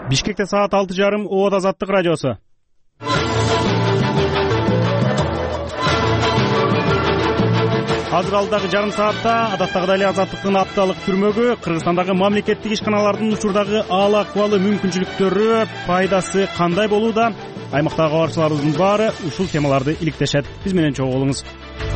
Бишкекте саат 6:30, Оот Азаттык радиосу. Азыр алдагы жарым саатта адаттагыдай эле Азаттыктын апталык түрмөгү Кыргызстандагы мамлекеттик ишканалардын учурдагы аал-акыбалы, мүмкүнчүлүктөрү, пайдасы кандай болууда? Аймактагы кабарчыларыбыздын баары ушул темаларды иликтешет. Биз менен чогуу болуңуз.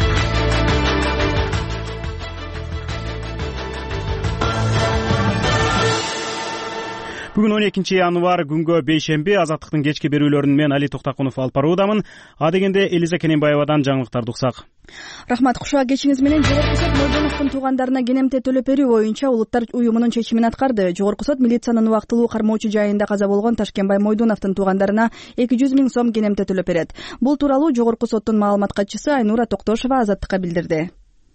Бүгүн 12 январь күнгө бейшемби. Азаттыктын кечки берүүлөрүн мен Али Токтакунов алып баруудамын. Адегенде Элиза Кененбаевадан жаңылыктарды уксак. Рахмат, кушуга кечиңиз менен. Жогорку сот Мойдоновдун туугандарына кенемте төлөп берүү боюнча Улуттар уюмунун чечимин аткарды. Жогорку сот милициянын убактылуу кармоочу жайында каза болгон Ташкенбай Мойдоновдун туугандарына 200 000 сом кенемте төлөп берет. Бул тууралуу Жогорку соттун маалымат катчысы Айнура Токтошова Азаттыкка билдирди.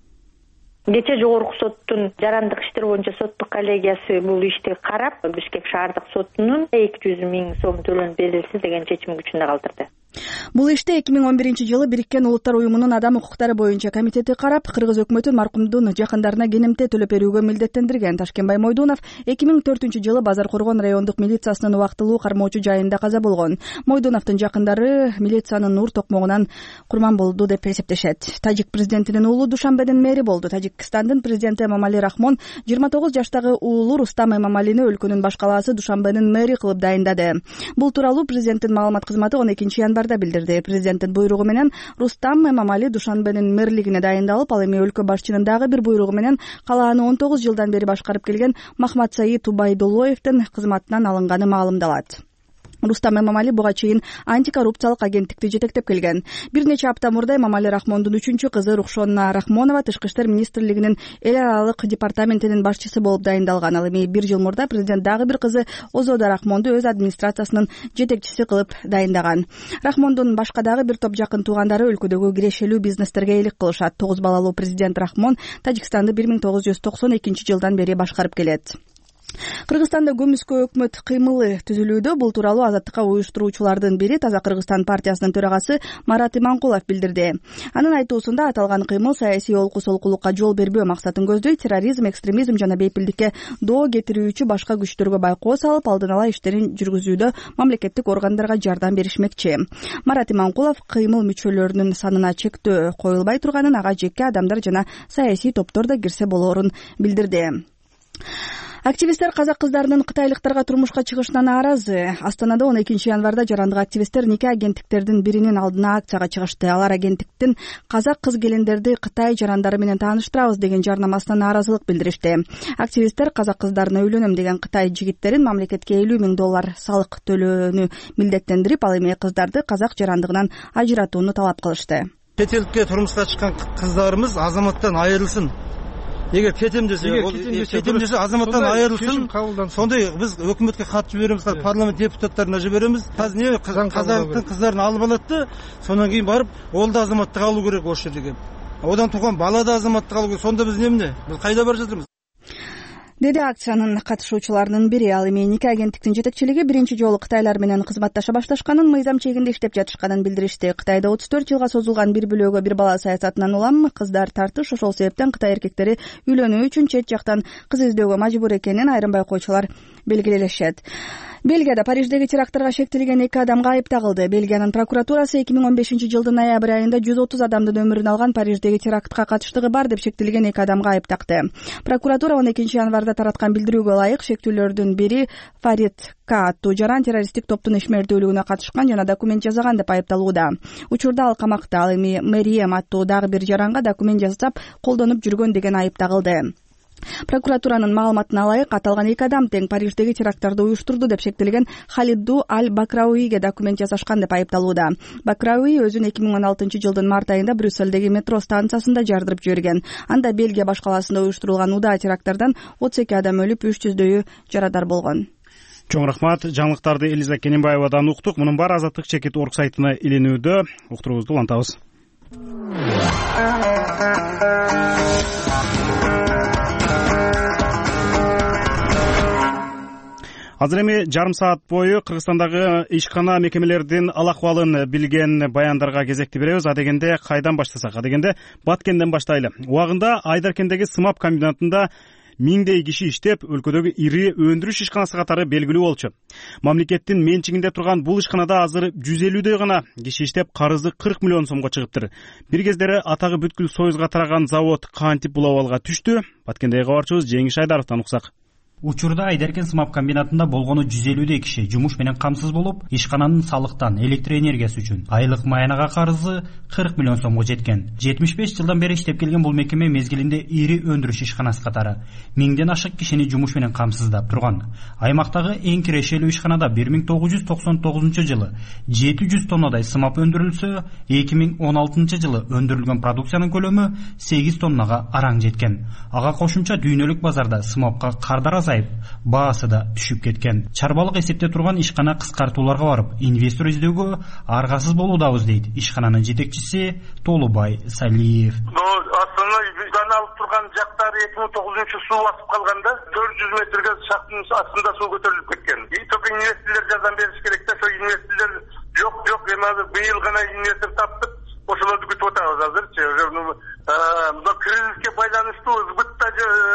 Кечээ Жогорку соттун жарандык иштер боюнча соттук коллегиясы бул ишти карап, Бишкек шаардык сотунун 200 000 сом төлөнүп берилсин деген чечим күчүндө калтырды. Бул ишти 2011-жылы Бириккен Улуттар уюмунун адам укуктары боюнча комитети карап, Кыргыз өкмөтү маркумдун жакындарына кенемте төлөп берүүгө милдеттендирген. Ташкенбай Мойдонов 2004-жылы Базар Коргон райондук милициясынын убактылуу кармоочу жайында каза болгон. Мойдоновдун жакындары милициянын нур токмогунан курман болду деп эсептешет. Тажик президентинин уулу Душанбенин мэри болду. Тажикстандын президенти Эмомали Рахмон 29 жаштагы уулу Рустам Эмомалини өлкөнүн баш калаасы Душанбенин мэри кылып дайындады. Бул тууралуу президенттин маалымат кызматы 12 январда билдирди. Президенттин буйругу менен Рустам Эмомали Душанбенин мэрлигине дайындалып, ал эми өлкө башчынын дагы бир буйругу менен калааны 19 жылдан бери башкарып келген Махматсаид Тубайдуллоевдин кызматынан алынганы маалымдалат. Рустам Эмомали буга чейин антикоррупциялык агенттикти жетектеп келген. Бир нече апта мурда Эмомали Рахмондун 3-чү кызы Рухшона Рахмонова Тышкы иштер министрлигинин эл аралык департаментинин башчысы болуп дайындалган. Ал эми бир жыл мурда президент дагы бир кызы Озода Рахмонду өз администрациясынын жетекчиси кылып дайындаган. Рахмондун башка дагы бир топ жакын туугандары өлкөдөгү кирешелүү бизнестергеээлик кылышат. 9 балалуу президент Рахмон Тажикстанды 1992 жылдан бери башкарып келет. Кыргызстанда көмүскө өкмөт кыймылы түзүлүүдө. Бул тууралуу Азаттыкка уюштуруучулардын бири Таза Кыргызстан партиясынын төрагасы Марат Иманкулов билдирди. Анын айтуусунда аталган кыймыл саясий олку-солкулукка жол бербөө максатын көздөйт, терроризм, экстремизм жана бейпилдикке доо кетирүүчү башка күчтөргө байкоо салып, алдын ала иштерин жүргүзүүдө мамлекеттик органдарга жардам беришмекчи. Марат Иманкулов кыймыл мүчөлөрүнүн санына чектөө коюлбай турганын, ага жеке адамдар жана саясий топтор да кирсе болоорун билдирди. Активисттер казак кыздарынын кытайлыктарга турмушка чыгышынан нааразы. Астанада 12 январда жарандык активисттер нике агенттиктердин биринин алдына акцияга чыгышты. Алар агенттиктин казак кыз келиндерди Кытай жарандары менен тааныштырабыз деген жарнамасына нааразылык билдиришти. Активисттер казак кыздарына үйлөнөм деген Кытай жигиттерин мамлекетке $50,000 салык төлөөнү милдеттендирип, ал эми кыздарды казак жарандыгынан ажыратууну талап кылышты. Чет элге турмушка чыккан кыздарыбыз азаматтан айрылсын. Эгер кетем десе азаматтан айрылсын. Сондай биз өкмөткө кат жиберемиз, парламент депутаттарына жиберемиз. Азыр казактын кыздарын алып алат, сонан кийин барып, ол да азаматтык алуу керек ошол жерге. Одан туган бала да азаматтык алуу керек. Сонда биз эмне? Биз кайда бара жатырбыз? Деди акциянын катышуучуларынын бири. Ал эми нике агенттиктин жетекчилиги биринчи жолу кытайлар менен кызматташа башташканын, мыйзам чегинде иштеп жатышканын билдиришти. Кытайда 34 жылга созулган бир бөлөгө бир бала саясатынан улам кыздар тартыш. Ошол себептен Кытай эркектери үйлөнүү үчүн чет жактан кыз издөөгө мажбур экенин айрым байкоочулар белгилешет. Бельгияда Париждеги теракттарга шектелген 2 адамга айып тагылды. Бельгиянын прокуратурасы 2015 жылдын ноябрь айында 130 адамдын өмүрүн алган Париждеги терактка катыштыгы бар деп шектелген 2 адамга айып такты. Прокуратура 12 январда тараткан билдирүүгө ылайык шектүүлөрдүн бири Фарид К аттуу жаран террористтик топтун ишмердүүлүгүнө катышкан жана документ жасаган деп айыпталууда. Учурда ал камакта. Ал эми Мэрием аттуу дагы бир жаранга документ жасап колдонуп жүргөн деген айып тагылды. Прокуратуранын маалыматына ылайык, аталган 2 адам тең Париждеги теракттарды уюштурду деп шектелген Халиду Аль-Бакрауиге документ жасашкан деп айыпталууда. Бакрауи өзүн 2016 жылдын март айында Брюссельдеги метро станциясында жардырып жиберген. Анда Бельгия баш каласында уюштурулган удаа теракттардан 32 адам өлүп, 300дөйү жарадар болгон. Чоң рахмат. Жаңылыктарды Элиза Кененбаевадан уктук. Мунун баары Азаттык чекит орг сайтына илинүүдө. Уктуруубузду улантабыз. Азыр эми жарым саат бою Кыргызстандагы ишкана мекемелердин ал-акыбалын билген баяндарга кезекти беребиз. Адегенде кайдан баштасак? Адегенде Баткенден баштайлы. Убагында Айдаркендеги сымап комбинатында миңдей киши иштеп, өлкөдөгү ири өндүрүш ишканасы катары белгилүү болчу. Мамлекеттин менчигинде турган бул ишканада азыр 150дөй гана киши иштеп, карызы 40 миллион сомго чыгыптыр. Бир кездери атагы бүткүл Союзга тараган завод кантип бул абалга түштү? Баткендеги кабарчыбыз Жеңиш Айдаровдон уксак. Учурда Айдаркен сымап комбинатында болгону 150дөй киши жумуш менен камсыз болуп, ишкананын салыктан, электр энергиясы үчүн айлык маянага карызы 40 миллион сомго жеткен. 75 жылдан бери иштеп келген бул мекеме мезгилинде ири өндүрүш ишканасы катары миңден ашык кишини жумуш менен камсыздап турган. Аймактагы эң кирешелүү ишканада 1999 жылы 700 тоннадай сымап өндүрүлсө, 2016 жылы өндүрүлгөн продукциянын көлөмү 8 тоннага араң жеткен. Ага кошумча дүйнөлүк базарда сымапка кардар баасы да түшүп кеткен. Чарбалык эсепте турган ишкана кыскартууларга барып, инвестор издөөгө аргасыз болуудабыз дейт ишкананын жетекчиси Толубай Салиев. Ишкана алып турган жактары 2009 суу басып калганда 400 метрге шактын астында суу көтөрүлүп кеткен. Только инвесторлор жардам бериш керек да, ошо инвесторлор жок, эми быйыл гана инвестор таптык, ошолорду күтүп атабыз азырчы. Мына кризиске байланыштуу сбытта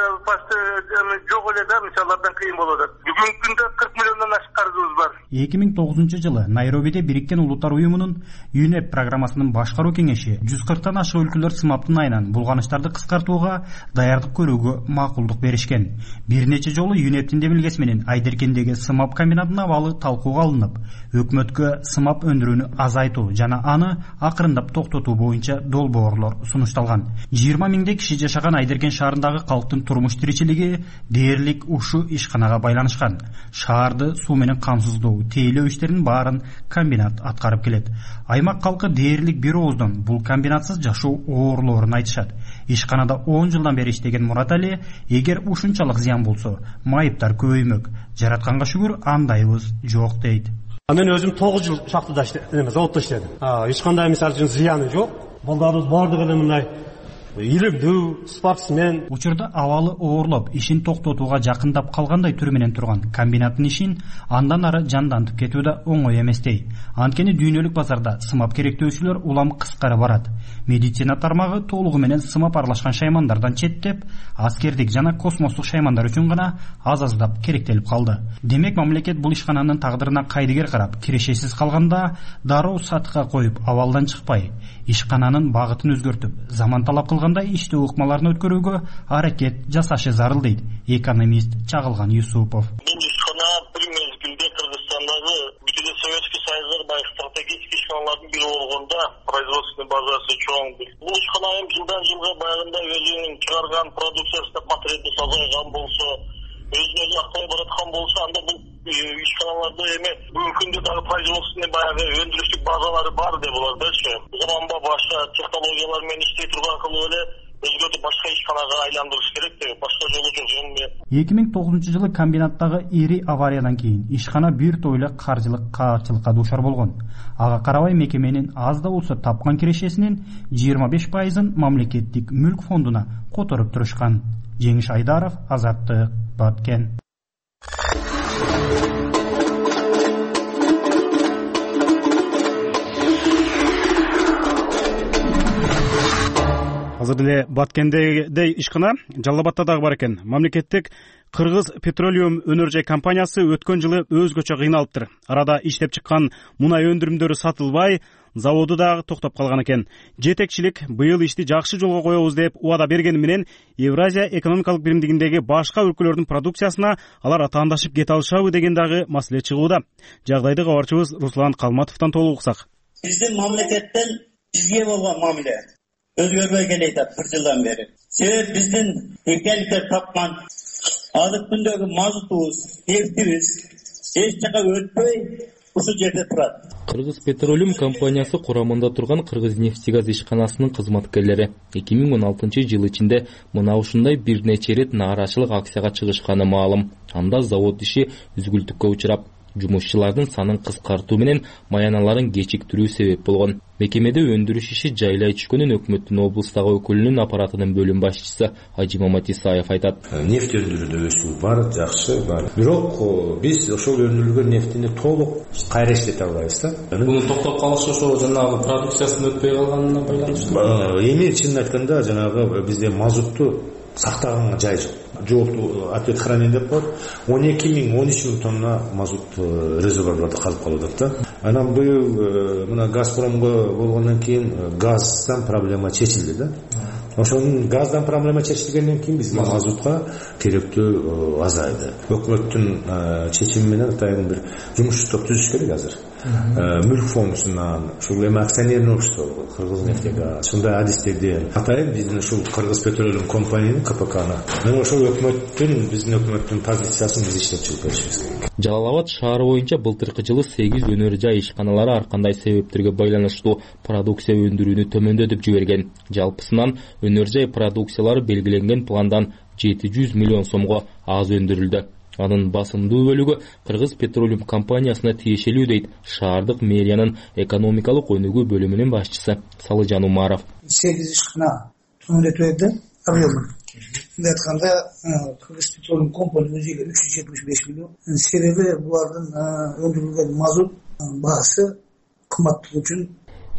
жок эле да, мисалдардан кыйын болуп атат. Бүгүнкү күндө 40 миллиондон ашык карызыбыз бар. 2009 жылы Найробиде Бириккен Улуттар Уюмунун ЮНЕП программасынын башкаруу кеңеши 140тан ашык өлкөлөр сымаптын айынан булганыштарды кыскартууга даярдык көрүүгө макулдук беришкен. Бир нече жолу ЮНЕПтин демилгеси менен Айдаркендеги сымап комбинатынын абалы талкууга алынып, өкмөткө сымап өндүрүүнү азайтуу жана аны акырындап токтотуу боюнча долбоорлор сунушталган. 20 миңдей киши жашаган Айдаркен шаарындагы калктын турмуш тиричилиги дээрлик ушу ишканага байланышкан. Шаарды суу менен камсыздоо, тейлөө иштеринин баарын комбинат аткарып келет. Аймак калкы дээрлик бир ооздон бул комбинатсыз жашоо оорлоорун айтышат. Ишканада 10 жылдан бери иштеген Мурат Али, эгер ушунчалык зыян болсо, майыптар көбөймөк. Жаратканга шүгүр, андайыбыз жок дейт. Мен өзүм 9 жыл шахтада заводдо иштедим. Эч кандай мисалы үчүн зыяны жок. Балдарыбыз бардыгы эле мындай илимдүү, спортсмен. Учурда абалы оорлоп, ишин токтотууга жакындап калгандай түр менен турган комбинаттын ишин андан ары жандантып кетүү да оңой эместей. Анткени дүйнөлүк базарда сымап керектөөчүлөр улам кыскара барат. Медицина тармагы толугу менен сымап аралашкан шаймандардан четтеп, аскердик жана космостук шаймандар үчүн гана аз-аздап керектелип калды. Демек мамлекет бул ишкананын тагдырына кайдыгер карап, кирешесиз калганда дароо сатыкка коюп, абалдан чыкпай, ишкананын багытын өзгөртүп, заман талап кылгандай иштөө ыкмаларын өткөрүүгө аракет жасашы зарыл дейт экономист Чагылган Юсупов. Бул ишкана бир мезгилде Кыргызстандагы бүтүн Советский Союздун баягы стратегический ишканалардын бири болгондо производственный базасы чоң. Бул ишкана эми жылдан жылга баягындай өзүнүн чыгарган продукциясында потребность азайган болсо, өзүн өзү актай бараткан болсо, анда бул ишканаларда эми бүгүнкү күндө дагы производственный баягы өндүрүштүк базалары бар деп болот-чы. Заманба башка технологиялар менен иштей турган кылып эле өзгөртүп башка ишканага айландырыш керек деп, башка жолу жок. 2009 жылы комбинаттагы ири авариядан кийин ишкана бир тойлы каржылык каапчылыкка дуушар болгон. Ага карабай мекеменин аз да болсо тапкан кирешесинин 25%-ын мамлекеттик мүлк фондуна которуп турушкан. Жеңиш Айдаров, Азаттык, Баткен. Азыр деле Баткендеги ишкана Жалал Абадта дагы бар экен. Мамлекеттик Кыргыз Петролиум өнөр-жай компаниясы өткөн жылы өзгөчө кыйналыптыр. Арада иштеп чыккан мунай өндүрүмдөрү сатылбай, заводу дагы токтоп калган экен. Жетекчилик быйыл ишти жакшы жолго коебуз деп убада бергени менен Евразия экономикалык биримдигиндеги башка өлкөлөрдүн продукциясына алар атаандашып кете алышабы деген дагы маселе чыгууда. Жагдайды кабарчыбыз Руслан Калматовдон толук уксак. Биздин мамлекеттен бизге болгон мамиле өзгөрбөй келет бир жылдан бери. Себеби биздин экеликтер тапкан азыр күндөгү мазутубуз, нефтибиз эч жака өтпөй ушул жерде турат. Кыргыз Петролиум компаниясы курамында турган Кыргыз нефтегаз ишканасынын кызматкерлери 2016 жыл ичинде мына ушундай бир нече рет нааразычылык акцияга чыгышканы маалым. Анда завод иши үзгүлтүккө учурап, жумушчулардын санын кыскартуу менен маяналарын кечиктирүү себеп болгон. Мекемеде өндүрүш иши жайлай түшкөнүн өкмөттүн облустагы өкүлүнүн аппаратынын бөлүм башчысы Ажи Мамат Исаев айтат. Нефть өндүрүүдө өсүү бар, жакшы бар. Бирок биз ошол өндүрүлгөн нефтини толук кайра иштете албайбыз да. Муну токтоп калышы ошо жанагы продукциясын өтпөй калганына байланыштуу. Эми чынын айтканда жанагы бизде мазутту сактаганга жай жок. жоопту ответ хранение деп коет. 12.000-13.000 тонна мазут резервуарларда калып калып да. Анан быйыл мына Газпромго болгондон кийин газдан проблема чечилди да. Ошонун газдан проблема чечилгенден кийин биз мазутка керектөө азайды. Өкмөттүн чечими менен атайын бир жумуш топ түзүш керек азыр. Мүлк фондусунан, ушул эми акционерный общество, Кыргызнефтегаз, ушундай адистерден атайын биздин ушул Кыргыз петролиум компаниянын КПКны мен ошол биздин өкмөттүн позициясын биз иштеп чыгып беришибиз керек. Жалал Абад шаары боюнча былтыркы жылы 8 өнөр жай ишканалары ар кандай себептерге байланыштуу продукция өндүрүүнү төмөндөтүп жиберген. Жалпысынан өнөр жай продукциялары белгиленген пландан 700 миллион сомго аз өндүрүлдү. Анын басымдуу бөлүгү Кыргыз петролиум компаниясына тиешелүү дейт шаардык мэриянын экономикалык өнүгүү бөлүмүнүн башчысы Салыжан Умаров. 8 ишкана төмөндөтүлдү объемы. Мындай айтканда Кыргыз петролиум компания өзү 375 миллион. Себеби булардын өндүрүлгөн мазут баасы кымбаттыгы үчүн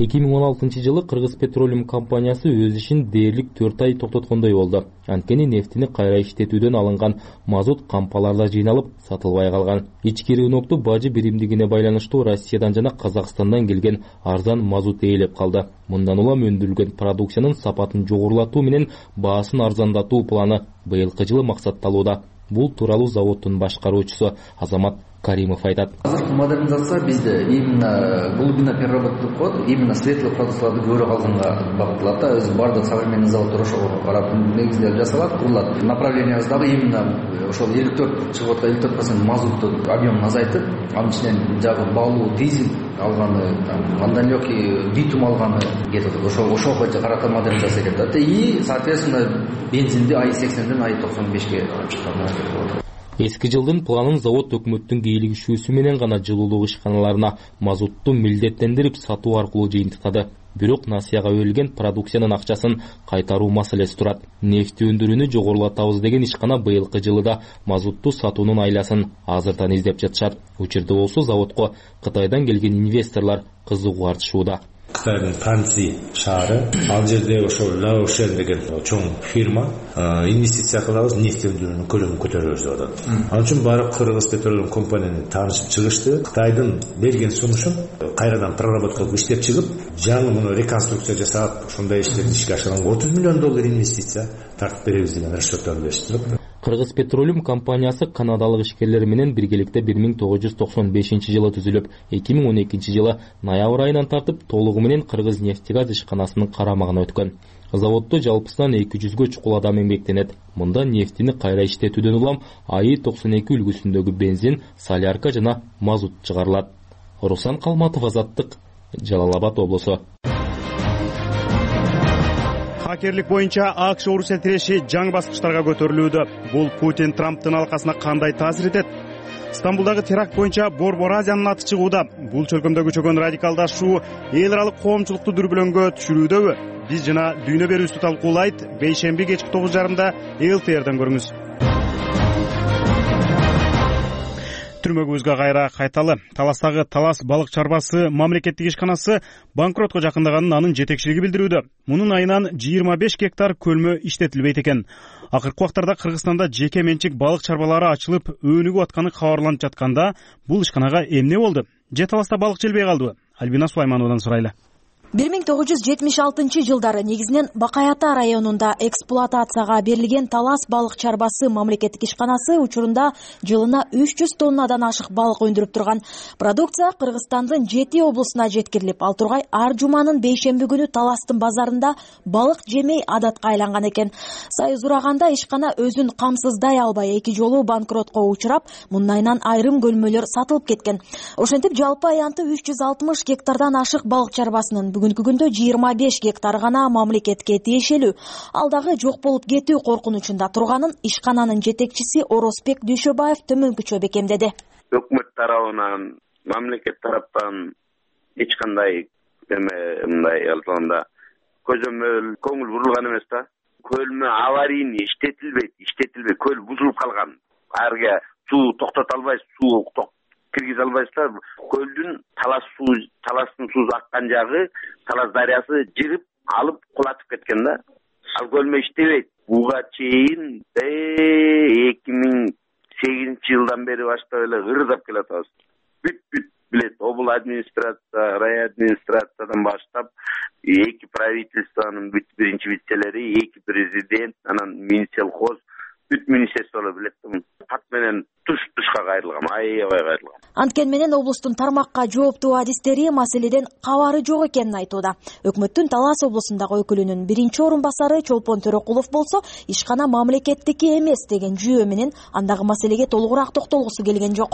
2016 жылы Кыргыз петролиум компаниясы өз ишин дээрлик 4 ай токтоткондой болду. Анткени нефтини кайра иштетүүдөн алынган мазут кампаларда жыйналып сатылбай калган. Ички рынокту бажы биримдигине байланыштуу Россиядан жана Казакстандан келген арзан мазут ээлеп калды. Мындан улам өндүрүлгөн продукциянын сапатын жогорулатуу менен баасын арзандатуу планы быйылкы жылы максатталууда. Бул тууралуу заводдун башкаруучусу Азамат Каримов айтат. Модернизация бизде именно глубина переработки деп коет, именно светлый продукцияларды көрө калганга багытталат да. Өзү бардык современный заводдор ошого карап негизделип жасалат, курулат. Направлениябыздагы именно ошол 54 чыгып аткан 54% мазуттун объемун азайтып, анын ичинен жагы балуу дизель алганы, андан легкий битум алганы кетип атат. Ошого боюнча карата модернизация кетип атат. И соответственно бензинди ай 80ден ай 95ге алып чыкканга кетип атат. Эски жылдын планын завод өкмөттүн кийлигишүүсү менен гана жылуулук ишканаларына мазутту милдеттендирип сатуу аркылуу жыйынтыктады. Бирок насыяга өрүлгөн продукциянын акчасын кайтаруу маселеси турат. Нефти өндүрүүнү жогорулатабыз деген ишкана быйылкы жылыда мазутту сатуунун айласын азырдан издеп жатышат. Учурда болсо заводко Кытайдан келген инвесторлор кызыгуу артышууда. Кытайдын Панци шаары, ал жерде ошол Лаошен деген чоң фирма инвестиция кылабыз, нефть өндүрүүнүн көлөмүн көтөрөбүз деп атат. Ал үчүн барып Кыргыз петролиум компанияны таанышып чыгышты. Кытайдын берген сунушун кайрадан проработка кылып иштеп чыгып, жаңы муну реконструкция жасап, ушундай иштерди ишке ашырганга $30 миллион инвестиция тартып беребиз деген расчёттарын беришти. Кыргыз петролиум компаниясы канадалык ишкерлер менен биргеликте 1995 жылы түзүлүп, 2012 жылы ноябрь айынан тартып толугу менен Кыргыз нефтегаз ишканасынын карамагына өткөн. Заводдо жалпысынан 200гө чукул адам эмгектенет. Мында нефтини кайра иштетүүдөн улам АИ-92 үлгүсүндөгү бензин, солярка жана мазут чыгарылат. Руслан Калматов, Азаттык, Жалал Абад облусу. Хакерлик боюнча АКШ Орусия тиреши жаңы баскычтарга көтөрүлүүдө. Бул Путин Трамптын алкасына кандай таасир этет? Стамбулдагы теракт боюнча Борбор Азиянын аты чыгууда. Бул чөлкөмдөгү чөгөн радикалдашуу эл аралык коомчулукту дүрбөлөңгө түшүрүүдөбү? Биз жана дүйнө берүүсү талкуулайт. Бейшемби кечки 9:30 ЛТРден көрүңүз. Түрмөгүбүзгө кайра кайталы. Таластагы Талас балык чарбасы мамлекеттик ишканасы банкротко жакындаганын анын жетекчилиги билдирүүдө. Мунун айынан 25 гектар көлмө иштетилбейт экен. Акыркы убактарда Кыргызстанда жеке менчик балык чарбалары ачылып, өнүгүп атканы кабарланып жатканда, бул ишканага эмне болду? Же Таласта балык желбей калдыбы? Альбина Сулаймановадан сурайлы. 1976 жылдары негизинен Бакай Ата районунда эксплуатацияга берилген Талас балык чарбасы мамлекеттик ишканасы учурунда жылына 300 тоннадан ашык балык өндүрүп турган. Продукция Кыргызстандын 7 облусуна жеткирилип, ал тургай ар жуманын бейшемби күнү Таластын базарында балык жемей адатка айланган экен. Сайыз ураганда ишкана өзүн камсыздай албай 2 жолу банкротко учурап, мындайынан айрым көлмөлөр сатылып кеткен. Ошентип жалпы аянты 360 гектардан ашык балык чарбасынын бүгүнкү күндө 25 гектар гана мамлекетке тиешелүү. Алдагы жок болуп кетүү коркунучунда турганын ишкананын жетекчиси Оросбек Дүйшөбаев төмөнкүчө бекемдеди. Өкмөт тарабынан, мамлекет тараптан эч кандай мындай алганда көзөмөл көңүл бурулган эмес да. Көлмө аварийный иштетилбей, көл бузулуп калган. Арга суу токтото албайсыз, суу киргизе албайсыздар. Көлдүн Таластын суусу аккан жагы Талас дарыясы жырып алып кулатып кеткен да. Ал көлмө иштебейт. буга чейин 2008 жылдан бери баштап эле ырдап келатабыз. Бүт билет, обл администрация, рай администрациядан баштап эки правительствонун биринчи вице-лери, эки президент, анан Минсельхоз, бүт министрликтер билет. Кат менен туш-тушка кайрылгам, аябай кайрылгам. Анткени менен облустун тармакка жооптуу адистери маселеден кабары жок экенин айтууда. Өкмөттүн Талас облусундагы өкүлүнүн биринчи орун басары Чолпон Төрөкулов болсо, ишкана мамлекеттики эмес деген жүйө менен андагы маселеге толугураак токтолгусу келген жок.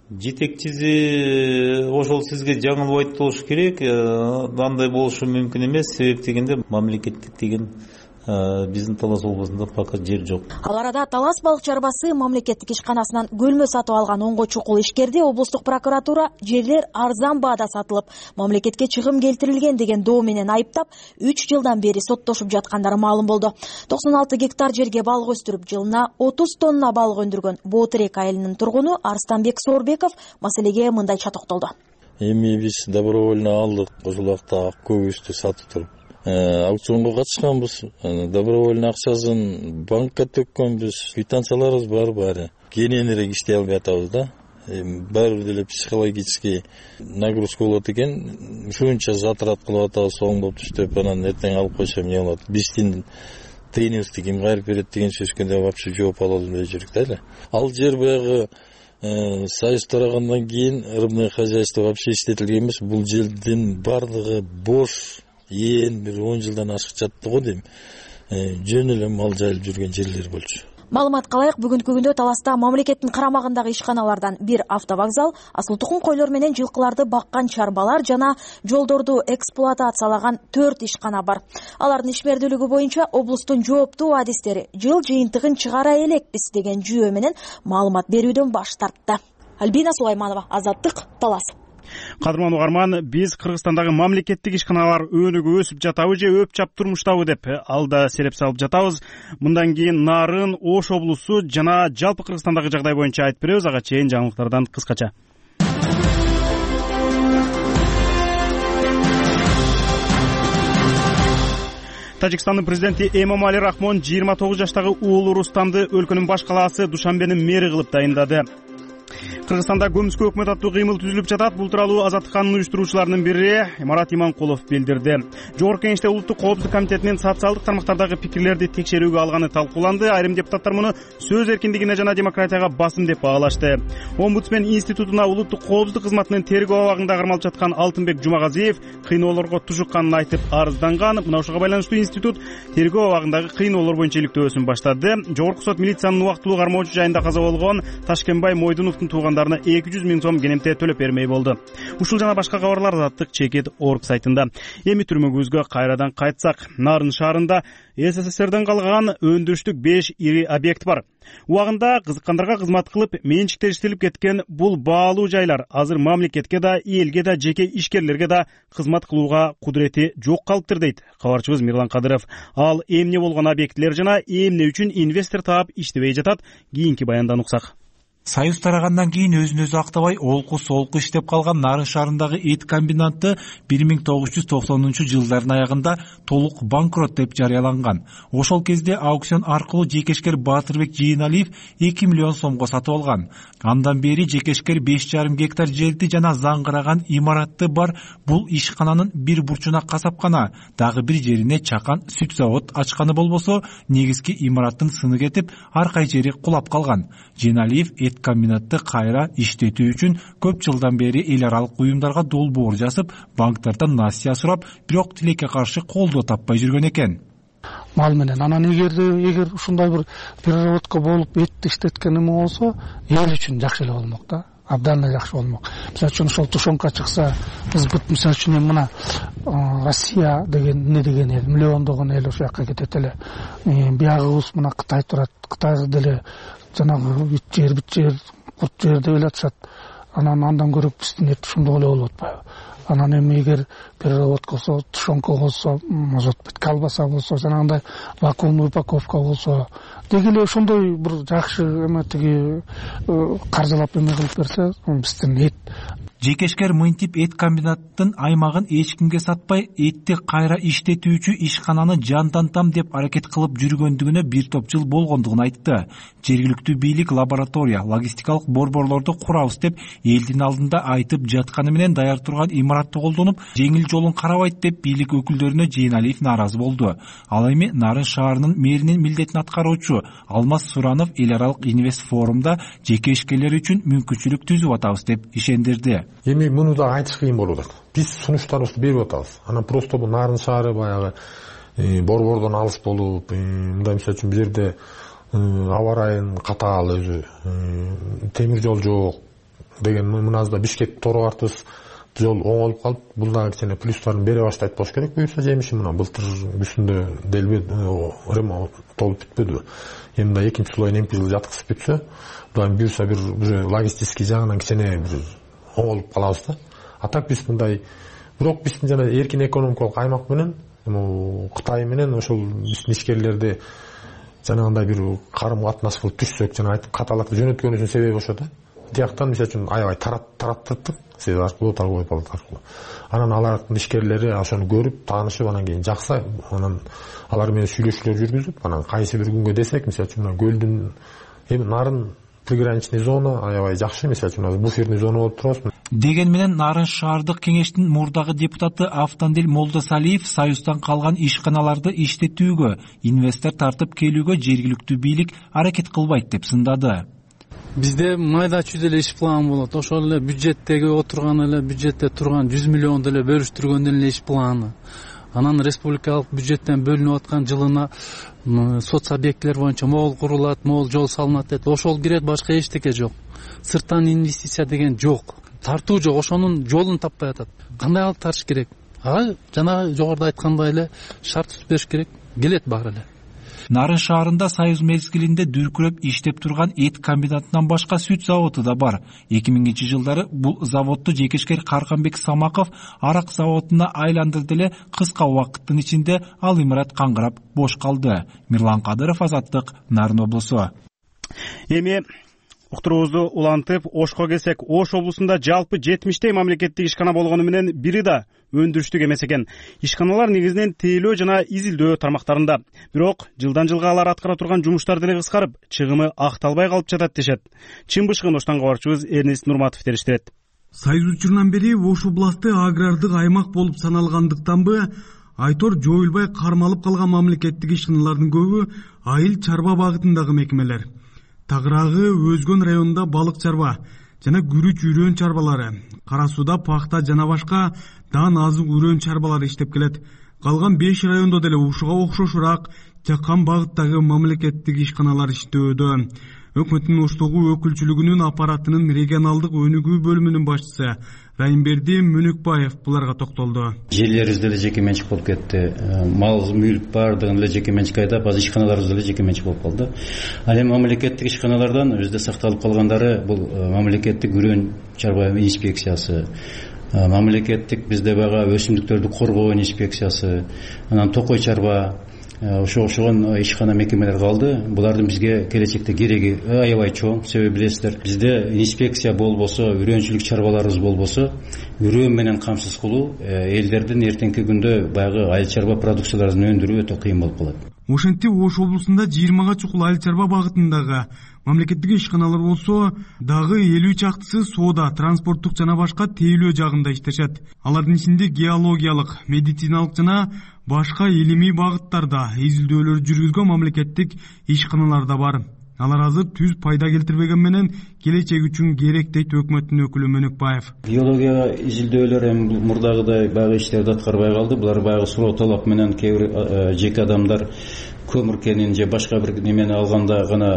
Жетекчиси ошол сизге жаңылбайт болуш керек, андай болушу мүмкүн эмес, себеп дегенде мамлекеттик деген биздин Талас облусунда пока жер жок. Ал арада Талас балык чарбасы мамлекеттик ишканасынан көлмө сатып алган онго чукул ишкерди облустук прокуратура жерлер арзан баада сатылып, мамлекетке чыгым келтирилген деген доо менен айыптап, 3 жылдан бери соттошуп жаткандары маалым болду. 96 гектар жерге балык өстүрүп, жылына 30 тонна балык өндүргөн Боотерек айылынын тургуну Арстанбек Соорбеков маселеге мындайча токтолду. Эми биз добровольно алдык, ошол убакта көбүстү сатып туруп. Аукционго катышканбыз, добровольно акчасын банкка төккөнбүз, квитанцияларыбыз бар баары. Кененирээк иштей албай атабыз да. Баары бир деле психологический нагрузка болот экен. Ушунча затрат кылып атабыз, соңдоп түштөп, анан эртең алып койсом эмне болот? Биздин тренерский ким кайрып берет деген сөзгө вообще жооп ала албай жүрүк да эле. Ал жер баягы союз тарагандан кийин рыбное хозяйство вообще иштетилген эмес. Бул жердин бардыгы бош. Бир 10 жылдан ашык жатты го дейм. Жөн эле мал жайылып жүргөн жерлер болчу. Маалымат калайык, бүгүнкү күндө Таласта мамлекеттин карамагындагы ишканалардан бир автовокзал, асыл тукум койлор менен жылкыларды баккан чарбалар жана жолдорду эксплуатациялаган 4 ишкана бар. Алардын ишмердүүлүгү боюнча облустун жооптуу адистери жыл жыйынтыгын чыгара элекпиз деген жүйө менен маалымат берүүдөн баш тартты. Альбина Сулайманова, Азаттык, Талас. Кадырман угарман, биз Кыргызстандагы мамлекеттик ишканалар өнүгүп өсүп жатабы же өпчап турмуштабы деп алда селеп салып жатабыз. Мындан кийин Нарын, Ош облусу жана жалпы Кыргызстандагы жагдай боюнча айтып беребиз. Ага чейин жаңылыктардан кыскача. Тажикстандын президенти Эмомали Рахмон 29 жаштагы уулу Рустамды өлкөнүн баш калаасы Душанбенин мэри кылып дайындады. Кыргызстанда көмүскө өкмөт аттуу кыймыл түзүлүп жатат. Бул тууралуу Азаттыктын уюштуруучуларынын бири Марат Иманкулов билдирди. Жогорку Кеңеште Улуттук коопсуздук комитетинин социалдык тармактардагы пикирлерди текшерүүгө алганы талкууланды. Айрым депутаттар муну сөз эркиндигине жана демократияга басым деп баалашты. Омбудсмен институтуна улуттук коопсуздук кызматынын тергөө абагында кармалып жаткан Алтынбек Жумагазиев кыйноолорго тужукканын айтып арызданган. Мына ушуга байланыштуу институт тергөө абагындагы кыйноолор боюнча иликтөөсүн баштады. Жогорку сот милициянын убактылуу кармоочу жайында каза болгон Ташкенбай Мойдуновдун туугандарына 200 000 сом кенемте төлөп бермей болду. Ушул жана башка кабарлар Азаттык чекит орг сайтында. Эми түрмөгүбүзгө кайрадан кайтсак, Нарын шаарында СССРден калган өндүрүштүк 5 ири объект бар. Убагында кызыккандарга кызмат кылып, менчиктештирилип кеткен бул баалуу жайлар азыр мамлекетке да, элге да, жеке ишкерлерге да кызмат кылууга кудурети жок калыптыр дейт кабарчыбыз Мирлан Кадыров. Ал эмне болгон объектилер жана эмне үчүн инвестор таап иштебей жатат, кийинки баяндан уксак. Союз тарагандан кийин өзүн өзү актабай олку иштеп калган Нарын шаарындагы эт комбинаты 1990-жылдардын аягында толук банкрот деп жарыяланган. Ошол кезде аукцион аркылуу жекешкер Батырбек Жийеналиев 2 миллион сомго сатып алган. Андан бери жекешкер 5,5 гектар жерди жана заңгыраган имаратты бар бул ишкананын бир бурчуна касапкана, дагы бир жерине чакан сүт завод ачканы болбосо, негизги имараттын сыны кетип, аркай жери кулап калган. Жийеналиев эт комбинатты кайра иштетүү үчүн көп жылдан бери эл аралык уюмдарга долбоор жазып, банктардан насыя сурап, бирок тилекке каршы колдоо таппай жүргөн экен. Мал менен анан эгер ушундай бир переработка болуп этти иштеткен эме болсо, эл үчүн жакшы эле болмок да. Абдан эле жакшы болмок. Мисалы үчүн ошол тушонка чыкса, биз бут мисалы үчүн мына Россия деген эмне деген эл, миллиондогон эл ошол жака кетет эле. Биягыбыз мына Кытай турат. Кытайга деле жанагы бүт жер, курт жер деп эле атышат. андан көрөк биздин эт ушундай эле болуп атпайбы? Анан эми эгер переработка болсо, тушенка болсо, может быть, колбаса болсо, жанагындай вакуумный упаковка болсо, деги эле ошондой бир жакшы эме тиги каржылап эме кылып берсе, биздин эт. Жекешкер мынтип эт комбинаттын аймагын эч кимге сатпай, этти кайра иштетүүчү ишкананы жантантам деп аракет кылып жүргөндүгүнө бир топ жыл болгондугун айтты. Жергиликтүү бийлик лаборатория, логистикалык борборлорду курабыз деп элдин алдында айтып жатканы менен даяр турган имаратты колдонуп, жеңил жолун карабайт деп бийлик өкүлдөрүнө Жейналиев нааразы болду. Ал эми Нарын шаарынын мэринин милдетин аткаруучу Алмаз Суранов эл аралык инвест форумда жекешкелер үчүн мүмкүнчүлүк түзүп атабыз деп ишендирди. Эми муну да айтыш кыйын болуп атат. Биз сунуштарыбызды берип атабыз. Анан просто бул Нарын шаары баягы борбордон алыс болуп, мындай мисалы үчүн бул жерде аба ырайын катаал өзү, темир жол жок деген мыназда Бишкек Тору Артыс жол оңолуп калып, бул дагы кичине плюстарын бере баштайт болуш керек. Буюрса жемиши мына былтыр күзүндө делбе ремонт толуп бүтпөдүбү. Эми да экинчи слойун эмки жыл жаткызып бүтсө, будан буюрса бир уже логистический жагынан кичине бир оңолуп калабыз да. А так биз мындай, бирок биздин жана эркин экономикалык аймак менен, Кытай менен ошол биздин ишкерлерди жанагындай бир карым катнаш кылып түшсөк, жана айтып каталакта жөнөткөнүбүздүн себеби ошо да. Тияктан мисалы үчүн аябай тараттырдык, сез аркылуу торговый палата аркылуу. Анан алардын ишкерлери ошону көрүп, таанышып, анан кийин жакса, анан алар менен сүйлөшүүлөр жүргүзүп, анан кайсы бир күнгө десек, мисалы үчүн көлдүн эми Нарын приграничный зона аябай жакшы, мисалы үчүн буферный зона болуп турабыз. Деген менен Нарын шаардык кеңештин мурдагы депутаты Автандил Молдосалиев Союздан калган ишканаларды иштетүүгө, инвестор тартып келүүгө жергиликтүү бийлик аракет кылбайт деп сындады. Бизде майда чүйдө эле иш план болот. Ошол эле бюджеттеги отурган эле бюджетте турган 100 миллионду эле бөлүштүргөндөн эле иш планы. Анан республикалык бюджеттен бөлүнүп аткан жылына соц объекттер боюнча могул курулат, могул жол салынат деп. Ошол кирет, башка эчтеке жок. Сырттан инвестиция деген жок. Тартуу жок, ошонун жолун таппай атат. Кандай алып тартыш керек? Жана жогоруда айткандай эле шарт түзүп бериш керек. Келет баары эле. Нарын шаарында Союз мезгилинде дүркүрөп иштеп турган эт комбинатынан башка сүт заводу да бар. 2000 жылдары бул заводду жекешкер Карканбек Самаков арак заводуна айландырды эле, кыска убакыттын ичинде ал имарат каңгырап бош калды. Мирлан Кадыров, Азаттык, Нарын облусу. Эми уктуруубузду улантып Ошко келсек, Ош облусунда жалпы 70 мамлекеттик ишкана болгону менен бири да өндүрүштүк эмес экен. Ишканалар негизинен тейлөө жана изилдөө тармактарында. Бирок жылдан жылга алар аткара турган жумуштар деле кыскарып, чыгымы акталбай калып жатат дешет. Чын бышкын Оштон кабарчыбыз Эрнест Нурматов териштирет. Союз учурунан бери Ош областы агрардык аймак болуп саналгандыктанбы, айтор жоюлбай кармалып калган мамлекеттик ишканалардын көбү айыл чарба багытындагы мекемелер. Тагыраагы Өзгөн районунда балык чарба жана күрүч үрөн чарбалары, Кара сууда пахта жана башка дан азык үрөн чарбалары иштеп келет. Калган 5 райондо деле ушуга окшошураак жаккан багыттагы мамлекеттик ишканалар иштөөдө. Өкмөттүн Оштогу өкүлчүлүгүнүн аппаратынын регионалдык өнүгүү бөлүмүнүн башчысы Райымберди Мөнүкбаев буларга токтолду. Жерлерибиз деле жеке менчик болуп кетти. Мал мүлк бардыгын эле жеке менчик айдап, азыр ишканаларыбыз деле жеке менчик болуп калды. Ал эми мамлекеттик ишканалардан бизде сакталып калгандары бул мамлекеттик үрөн чарба инспекциясы, мамлекеттик бизде баягы өсүмдүктөрдү коргоо инспекциясы, анан токой чарба, ошо окшогон ишкана мекемелер калды. Булардын бизге келечекте кереги аябай чоң. Себеби билесиздер, бизде инспекция болбосо, үрөнчүлүк чарбаларыбыз болбосо, үрөн менен камсыз кылуу элдердин эртеңки күндө баягы айыл чарба продукцияларын өндүрүү өтө кыйын болуп калат. Ошентип Ош облусунда 20га чукул айыл чарба багытындагы мамлекеттик ишканалар болсо, дагы 50 чактысы соода, транспорттук жана башка тейлөө жагында иштешет. Алардын ичинде геологиялык, медициналык жана башка илимий багыттарда изилдөөлөр жүргүзгөн мамлекеттик ишканалар да бар. Алар азыр түз пайда келтирбеген менен келечек үчүн керек дейт өкмөттүн өкүлү Мөнүкбаев. Геология изилдөөлөр эми мурдагыдай баягы иштерди аткарбай калды. Булар баягы суроо талап менен кээ бир жеке адамдар көмір кенин же башка бир немени алганда гана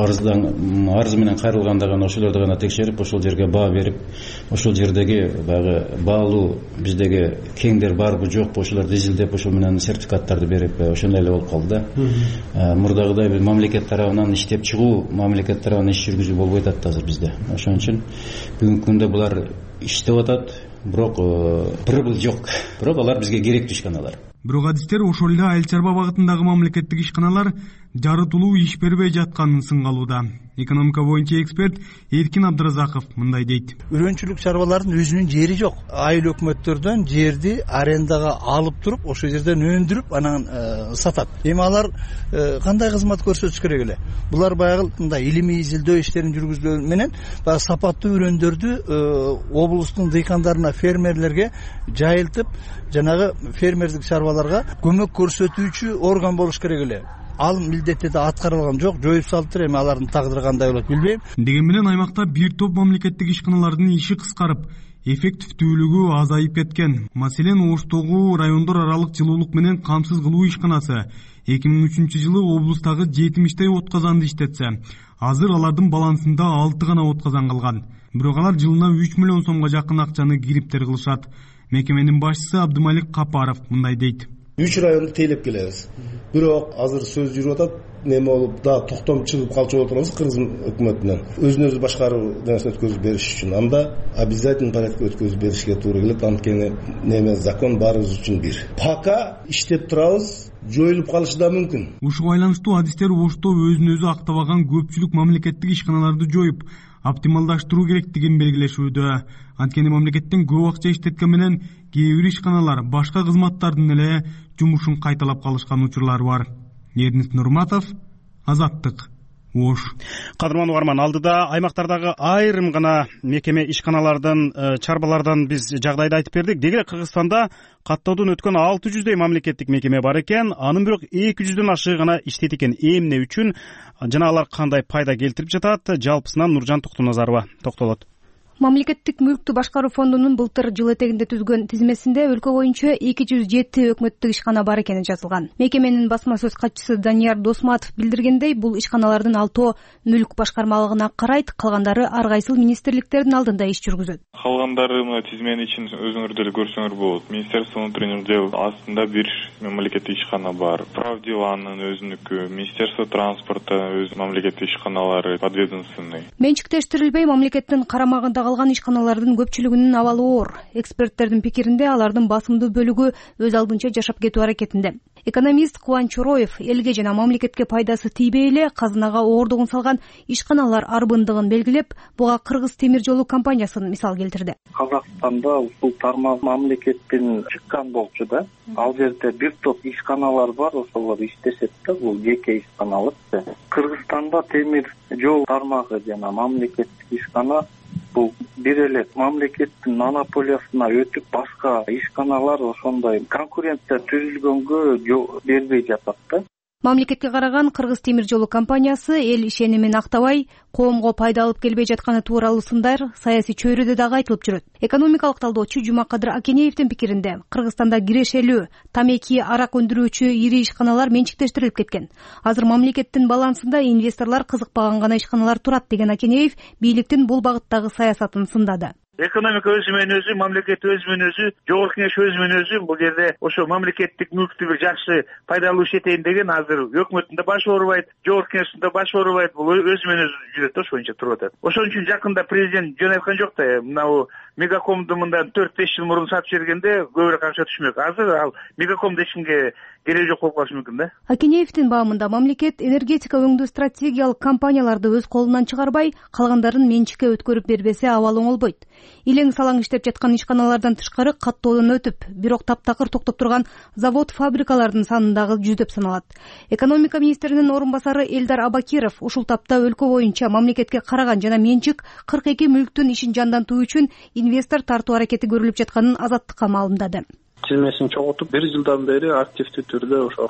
арыз менен кайрылганда гана ошолорду гана текшерип ошол жерге баа берип ошол жердеги баягы баалуу биздеги кеңдер барбы жокпу ошолорду изилдеп ошол менен сертификаттарды берип ошондой эле болуп калды да. Мурдагыдай бир мамлекет тарабынан иштеп чыгуу, мамлекет тарабынан иш жүргүзүү болбой атат азыр бизде. Ошон үчүн бүгүнкү күндө булар иштеп атат, бирок прибыль жок. Бирок алар бизге керектүү ишканалар. Бирок адистер ошол эле айыл чарба багытындагы мамлекеттик ишканалар жарытылуу иш бербей жатканын сынгалууда. Экономика боюнча эксперт Эркин Абдыразаков мындай дейт. Үрөнчүлүк чарбалардын өзүнүн жери жок. Айыл өкмөттөрдөн жерди арендага алып туруп, ошол жерден өндүрүп, анан сатат. Эми алар кандай кызмат көрсөтүш керек эле? Булар баягы мындай илимий изилдөө иштерин жүргүзүү менен баягы сапаттуу үрөндөрдү облустун дыйкандарына, фермерлерге жайылтып, жанагы фермердик чарбаларга көмөк көрсөтүүчү орган болуш керек эле. Ал милдетти да аткарылган жок, жоюп салыптыр. Эми алардын тагдыры кандай болот билбейм. Дегени менен аймакта бир топ мамлекеттик ишканалардын иши кыскарып, эффективдүүлүгү азайып кеткен. Маселен, Оштогу райондор аралык жылуулук менен камсыз кылуу ишканасы 2003-жылы облустагы 70 отказанды иштетсе, азыр алардын балансында 6 гана отказан калган. Бирок алар жылына 3 миллион сомго жакын акчаны кириптер кылышат. Мекеменин башчысы Абдымалик Капаров мындай дейт. 3 районду тейлеп келебиз. Бирок азыр сөз жүрүп атат, неме болуп да токтом чыгып калчу болуп турабыз Кыргыз өкмөтүнөн. Өзүн-өзү башкаруу нерсени өткөзүп бериш үчүн анда обязательно порядка өткөзүп беришке туура келет. Анткени неме закон баарыбыз үчүн бир. Пока иштеп турабыз, жоюлуп калышы да мүмкүн. Ушуга байланыштуу адистер Ошто өзүн-өзү актабаган көпчүлүк мамлекеттик ишканаларды жоюп, оптималдаштыруу керектигин белгилешүүдө. Анткени мамлекеттен көп акча иштеткени менен кээ бир ишканалар башка кызматтардын эле жумушун кайталап калышкан учурлар бар. Эрнис Нурматов, Азаттык, Ош. Кадырман угарман, алдыда аймактардагы айрым гана мекеме ишканалардын, чарбалардан биз жагдайды айтып бердик. Деги Кыргызстанда каттоодон өткөн 600 мамлекеттик мекеме бар экен, анын бирок 200дөн ашыгы гана иштейт экен. Эмне үчүн жана алар кандай пайда келтирип жатат? Жалпысынан Нуржан Токтоназарова токтолот. Мамлекеттик мүлктү башкаруу фондунун былтыр жыл этегинде түзгөн тизмесинде өлкө боюнча 207 өкмөттүк ишкана бар экени жазылган. Мекеменин басма сөз катчысы Данияр Досматов билдиргендей, бул ишканалардын 6 мүлк башкармалыгына карайт, калгандары ар кайсыл министрликтердин алдында иш жүргүзөт. Калгандары тизмени ичин өзүңөр деле көрсөңөр болот. Министерство внутренних дел астында бир мамлекеттик ишкана бар. Правдиланын өзүнүкү, Министерство транспорта өз мамлекеттик ишканалары подведомственный. Менчиктештирилбей мамлекеттин карамагында калган ишканалардын көпчүлүгүнүн абалы оор. Эксперттердин пикиринде алардын басымдуу бөлүгү өз алдынча жашап кетүү аракетинде. Экономист Кубан Чороев элге жана мамлекетке пайдасы тийбей эле казынага оордугун салган ишканалар арбындыгын белгилеп, буга Кыргыз темир жолу компаниясын мисал келтирди. Казакстанда ушул тармак мамлекеттен чыккан болчу да. Ал жерде бир топ ишканалар бар, ошолор иштешет да, бул жеке ишканалар. Кыргызстанда темир жол тармагы жана мамлекеттик ишкана бул бир эле мамлекеттин монополиясына өтүп, башка ишканалар ошондой конкуренция түзүлгөнгө жол бербей жатат да. Мамлекетке караган Кыргыз темир жолу компаниясы эл ишенимин актабай, коомго пайда алып келбей жатканы тууралуу сындар саясий чөйрөдө дагы айтылып жүрөт. Экономикалык талдоочу Жумакадыр Акенеевдин пикиринде, Кыргызстанда кирешелүү, тамеки, арак өндүрүүчү ири ишканалар менчиктештирилип кеткен. Азыр мамлекеттин балансында инвесторлор кызыкпаган гана ишканалар турат деген Акенеев бийликтин бул багыттагы саясатын сындады. Экономика өзү менен өзү, мамлекет өзү менен өзү, жогорку кеңеш өзү менен өзү бул жерде ошо мамлекеттик мүлктү бир жакшы пайдалуу иштетейин деген азыр өкмөттүн да башы оорубайт, жогорку кеңештин да башы оорубайт, бул өзү менен өзү жүрөт да, ошончо туруп атат. Ошон үчүн жакында президент жөн айткан жок да, мынабу Мегакомду мындан 4-5 жыл мурун сатып жибергенде көбүрөөк акча түшмөк. Азыр ал Мегакомду эч кимге кереги жок болуп калышы мүмкүн да. Акенеевдин баамында мамлекет энергетика өңдүү стратегиялык компанияларды өз колунан чыгарбай, калгандарын менчикке өткөрүп бербесе абал оңолбойт. Илең салаң иштеп жаткан ишканалардан тышкары каттоодон өтүп, бирок таптакыр токтоп турган завод, фабрикалардын саны дагы жүздөп саналат. Экономика министринин орун басары Элдар Абакиров ушул тапта өлкө боюнча мамлекетке караган жана менчик 42 мүлктүн ишин жандантуу үчүн инвестор тартуу аракети көрүлүп жатканын Азаттыкка маалымдады. Тизмесин чоңойтуп, 1 жылдан бери активдүү түрдө ошо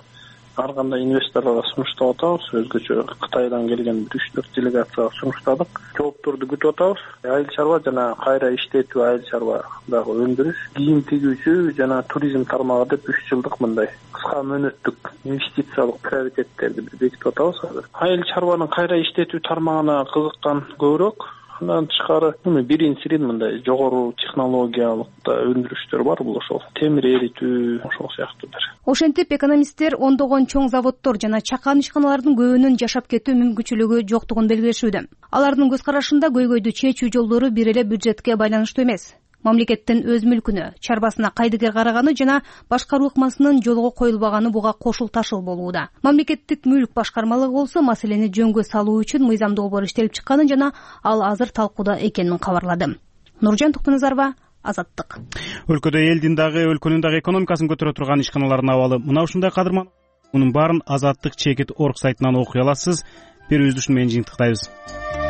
ар кандай инвесторлорго сунуштап атабыз. Өзгөчө Кытайдан келген 3-4 делегацияга сунуштадык. Жоопторду күтүп атабыз. Айыл чарба жана кайра иштетүү, айыл чарба дагы өндүрүш, кийим тигүүчү жана туризм тармагы деп 3 жылдык мындай кыска мөөнөттүк инвестициялык приоритеттерди бекитип атабыз азыр. Айыл чарбанын кайра иштетүү тармагына кызыккан көбүрөөк. Андан тышкары биринчиден мындай жогору технологиялык да өндүрүштөр бар. Бул ошол темир эритүү ошол сыяктуулар. Ошентип экономисттер ондогон чоң заводдор жана чакан ишканалардын көбүнүн жашап кетүү мүмкүнчүлүгү жоктугун белгилешүүдө. Алардын көз карашында көйгөйдү чечүү жолдору бир эле бюджетке байланыштуу эмес. Мамлекеттин өз мүлкүнө, чарбасына кайдыгер караганы жана башкаруу ыкмасынын жолго коюлбаганы буга кошул ташыл болууда. Мамлекеттик мүлк башкармалыгы болсо маселени жөнгө салуу үчүн мыйзам долбоор иштелип чыкканын жана ал азыр талкууда экенин кабарлады. Нуржан Токтоназарова, Азаттык. Өлкөдө элдин дагы өлкөнүн дагы экономикасын көтөрө турган ишканалардын абалы мына ушундай кадырман. Мунун баарын Азаттык чекит орг сайтынан окуй аласыз. Бир үзүлүш менен жыйынтыктайбыз.